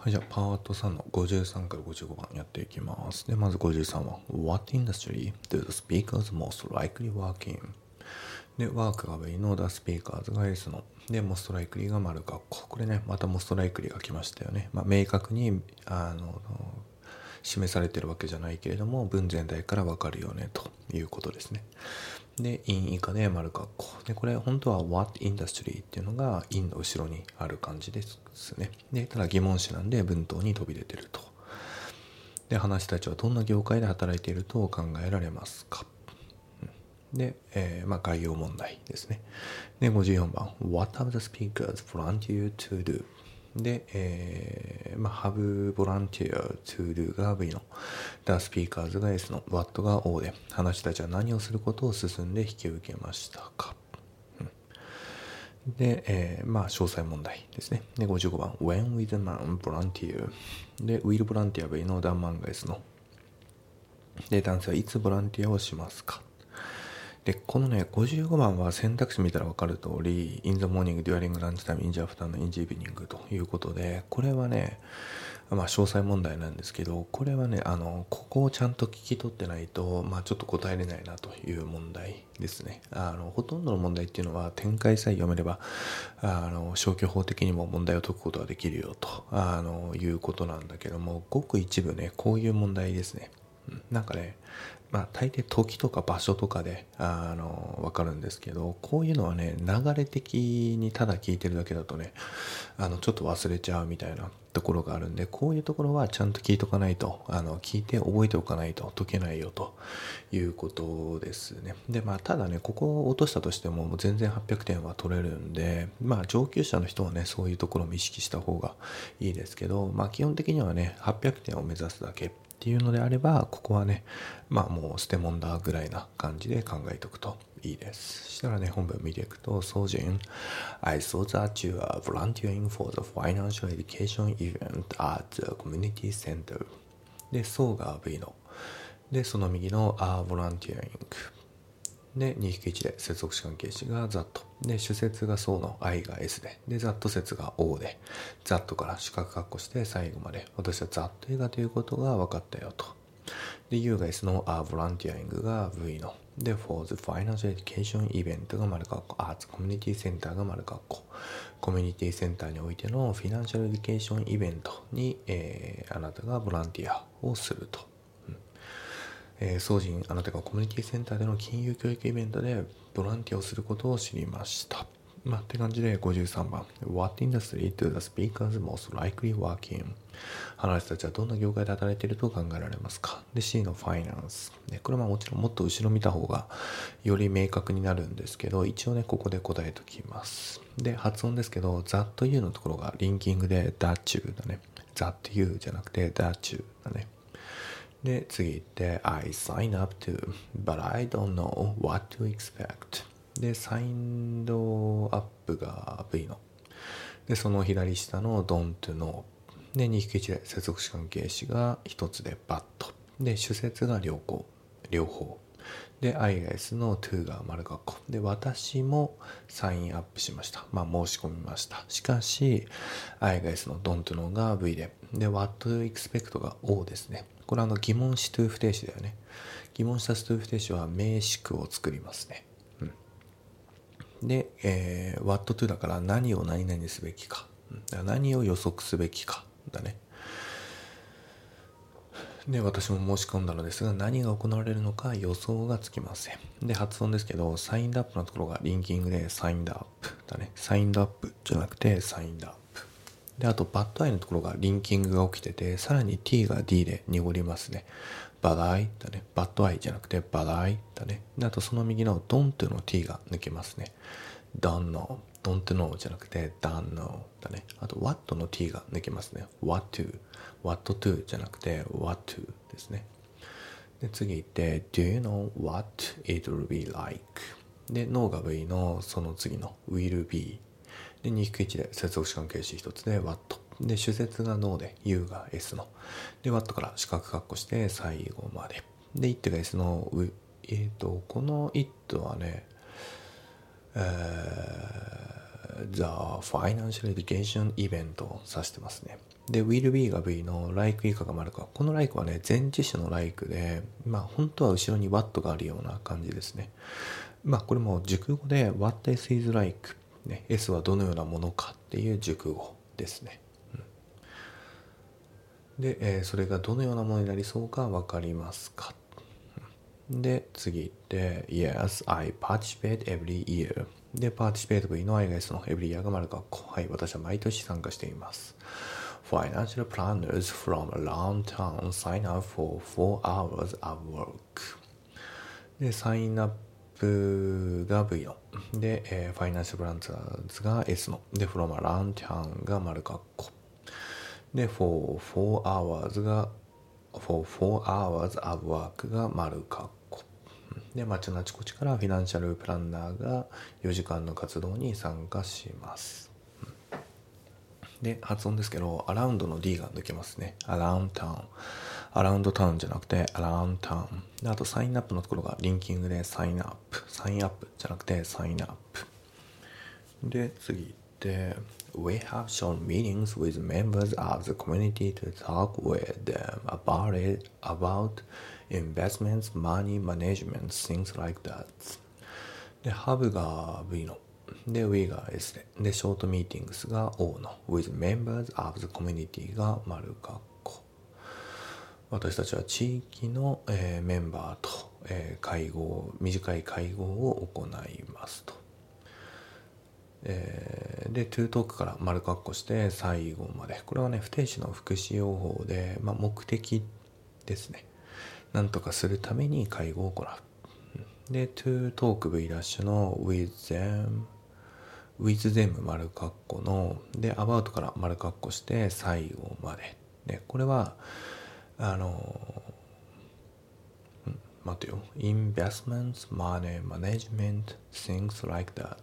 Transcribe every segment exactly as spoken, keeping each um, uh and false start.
はい、じゃあパートさんのごじゅうさんからごじゅうごばんやっていきます。で、まずごじゅうさんは What industry do the speakers most likely work in? で、ワークが V の The speakers が S ので、most likely が丸括弧。これね、また most likely が来ましたよね。まあ、明確にあの示されてるわけじゃないけれども、文全体からわかるよねということですね。で、in 以下で丸括弧。で、これ本当は what industry っていうのが in の後ろにある感じですね。で、ただ疑問詞なんで文頭に飛び出てると。で、話たちはどんな業界で働いていると考えられますか。で、えー、まあ概要問題ですね。で、ごじゅうよんばん What are the speakers volunteer to do? で、えー、まあ have volunteer to do が V の The speakers が S の What が O で話たちは何をすることを進んで引き受けましたか。で、えー、まあ詳細問題ですね。で、ごじゅうごばん When will the man volunteer? で、will volunteer V の The man が S ので、男性はいつボランティアをしますか。で、このね、ごじゅうごばんは選択肢見たら分かる通り、in the morning, during lunchtime, in the afternoon, in the evening ということで、これはね、まあ詳細問題なんですけど、これはね、あの、ここをちゃんと聞き取ってないと、まあちょっと答えれないなという問題ですね。あの、ほとんどの問題っていうのは展開さえ読めれば、あの、消去法的にも問題を解くことができるよと、あの、いうことなんだけども、ごく一部ね、こういう問題ですね。なんかね、まあ大抵時とか場所とかであの分かるんですけど、こういうのはね、流れ的にただ聞いてるだけだとね、あのちょっと忘れちゃうみたいなところがあるんで、こういうところはちゃんと聞いとかないと、あの聞いて覚えておかないと解けないよということですね。で、まあただね、ここを落としたとしても全然はっぴゃくてんは取れるんで、まあ上級者の人はね、そういうところも意識した方がいいですけど、まあ基本的にはね、はっぴゃくてんを目指すだけっていうのであれば、ここはね、まあもう捨てもんだぐらいな感じで考えておくといいです。そしたらね、本文見ていくと、ソジン I saw that you are volunteering for the financial education event at the community center で、そうが V ので、その右の are volunteeringで、にひきいちで接続詞関係詞が that で、主節がそうの I が S で、で、that 節が O で、that から四角括弧して最後まで私は that 映画ということが分かったよと。で、U が S の are volunteering が V ので、for the financial education event が丸括弧 Arts Community Center が丸括弧コミュニティセンターにおいてのフィナンシャルエデュケーションイベントに、えー、あなたがボランティアをすると。えー、総人あなたがコミュニティセンターでの金融教育イベントでボランティアをすることを知りました。まあ、って感じでごじゅうさんばん What industry do the speakers most likely work in? 話たちはどんな業界で働いていると考えられますか。で C の Finance でこれはもちろんもっと後ろ見た方がより明確になるんですけど、一応ねここで答えときます。で発音ですけど That you のところがリンキングで That you だね。 That you じゃなくて That you だね。で、次行って、I sign up to, but I don't know what to expect. で、signed up が V の。で、その左下の don't know。で、にひきいちで接続詞関係詞が一つで but。で、主節が両方。両方。で、I が S の to が丸括弧。で、私もサインアップしました。まあ、申し込みました。しかし、I が S の don't know が V で。で、what to expect が O ですね。これはあの疑問詞 to 不定詞だよね。疑問詞 to 不定詞は名詞句を作りますね。うん、で、えー、what to だから何を何々すべきか。だから何を予測すべきかだね。で、私も申し込んだのですが、何が行われるのか予想がつきません。で、発音ですけど、サインドアップのところがリンキングでサインドアップだね。サインドアップじゃなくてサインドアップ。で、あと、バッドアイのところがリンキングが起きてて、さらに t が d で濁りますね。バダアイだね。バッドアイじゃなくてバダアイだね。で、あとその右の don't の t が抜けますね。don't know。don't know じゃなくて don't know だね。あと what の t が抜けますね。what to。what to じゃなくて what to ですね。で、次行って do you know what it will be like? で、know が V のその次の will be。で、にひきいちで接続詞関係詞一つで what。で、主節が no で U が S の。で、what から四角括弧して最後まで。で、it が S の、えっと、この it はね、えー、The Financial Education Event を指してますね。で、will be が V の like 以下が丸か。この like はね、前置詞の like で、まあ本当は後ろに what があるような感じですね。まあこれも熟語で what is is like、ね、S はどのようなものかっていう熟語ですね。うん、で、えー、それがどのようなものになりそうか分かりますか。で、次行って、Yes, I participate every year。で、participate V の I が S の every year が丸かっこ。はい、私は毎年参加しています。Financial planners from around town sign up for four hours of work。で、サインアップが V の。で、えー、Financial planners が S の。で、from around town が丸かっこ。で、for four hours が for four hours of work が丸かっこ。で、街のあちこちからフィナンシャルプランナーがよじかんの活動に参加します。で、発音ですけど、アラウンドの D が抜けますね。アラウンドタウン。アラウンドタウンじゃなくて、アラウンドタウン。で、あと、サインアップのところがリンキングでサインアップ。サインアップじゃなくて、サインアップ。で、次行って、We have shown meetings with members of the community to talk with them about it, about investments, money management, things like that. で、have が V の。で、we が S で。で、ショートミーティングスが O の。with members of the community が丸かっこ。私たちは地域の、えー、メンバーと、えー、会合、短い会合を行いますと。えー、で、to talk から丸かっこして最後まで。これはね、不定詞の副詞用法で、まあ、目的ですね。なんとかするために会合を行う。で、to talk V ダッシュの with them with them 丸かっこので about から丸かっこして最後まで。で、これはあのん待てよ investments, money management, things like that、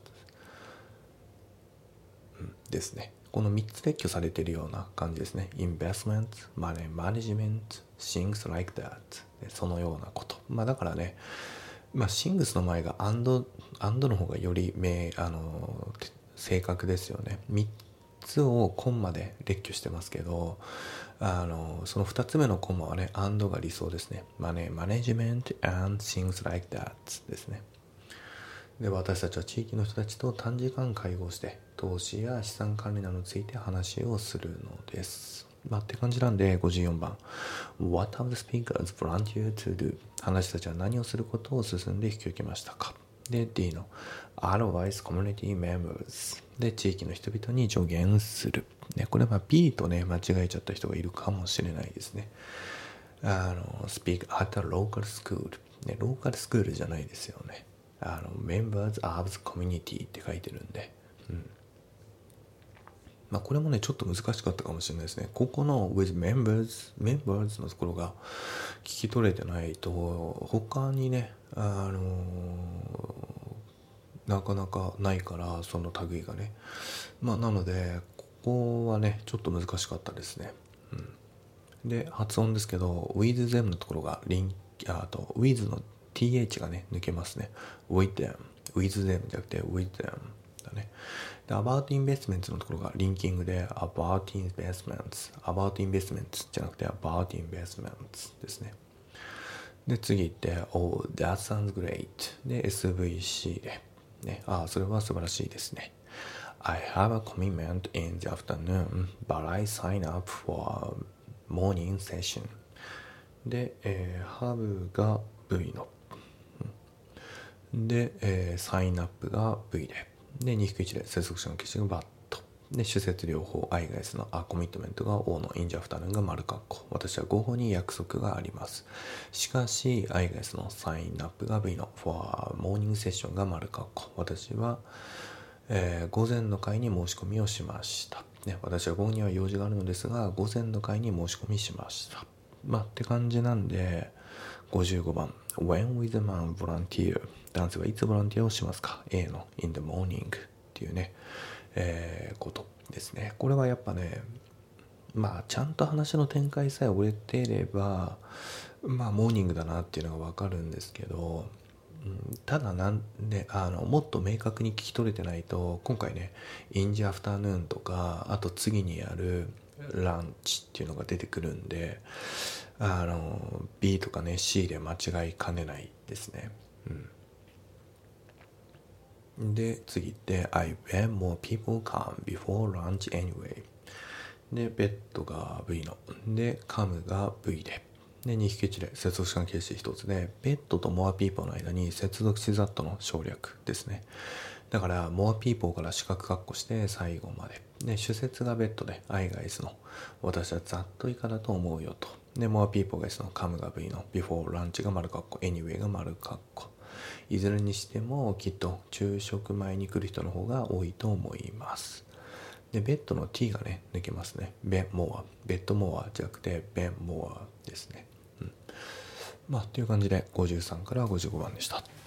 うん、ですね。このみっつ列挙されているような感じですね。investment, money management, things like that、 そのようなこと。まあだからね、まあ、シングスの前がアンド、アンドの方がより明あの正確ですよね。みっつをコンマで列挙してますけど、あのそのふたつめのコンマはね、アンドが理想ですね。マネ、マネジメント and things like that ですね。で、私たちは地域の人たちと短時間会合して投資や資産管理などについて話をするのです。まあ、って感じなんで、ごじゅうよんばん What have the speakers volunteered to do? 話たちは何をすることを進んで引き受けましたか。で、D の Advise community members で、地域の人々に助言する、ね、これは B とね間違えちゃった人がいるかもしれないですね。あの Speak at a local school、ね、ローカルスクールじゃないですよね。あの Members of the community って書いてるんで、うん、まあこれもねちょっと難しかったかもしれないですね。ここの with members members のところが聞き取れてないと他にねあのー、なかなかないから、その類がね、まあなのでここはねちょっと難しかったですね。うん、で発音ですけど with them のところがリンあと with の th がね抜けますね。 with them with them じゃなくて with them だね。で about investments のところがリンキングで about investments about investments じゃなくて about investments ですね。で次行って oh that sounds great で エスブイシー で、ね、ああそれは素晴らしいですね。 I have a commitment in the afternoon but I sign up for a morning session で、えー、have が V ので、えー、サインアップが V で、で、にひくいちで接続詞の消しがバット。で、主節両方、I が S のあ、コミットメントが O のインジャフタヌーンが丸括弧。私は午後に約束があります。しかし、I が S のサインアップが V の for morning session が丸括弧。私は、えー、午前の会に申し込みをしました。ね、私は午後には用事があるのですが、午前の会に申し込みしました。まあ、って感じなんで、ごじゅうごばん When will the man volunteer? 男性はいつボランティアをしますか。 A の in the morning っていうね、えー、ことですね。これはやっぱね、まあちゃんと話の展開さえ終えていればまあモーニングだなっていうのが分かるんですけど、 うん、ただなんであのもっと明確に聞き取れてないと、今回ねインジアフタヌーンとか、あと次にやるランチっていうのが出てくるんで、あの B とかね C で間違いかねないですね。うん、で次って I bet more people come before lunch anyway でベッドが V のでカムが V ででに匹一例接続詞関係詞一つで、ベッドと more people の間に接続詞 that の省略ですね。だから more people から四角括弧して最後までで、主節がベッドで I が S の私はざっと以下だと思うよと、で more people が S の come が V の before lunch が丸括弧 anyway が丸括弧。いずれにしてもきっと昼食前に来る人の方が多いと思います。でベッドの t がね抜けますね。ベンモア、ベッドモアじゃなくてベンモアですね。うん、まあっていう感じでごじゅうさんからごじゅうごばんでした。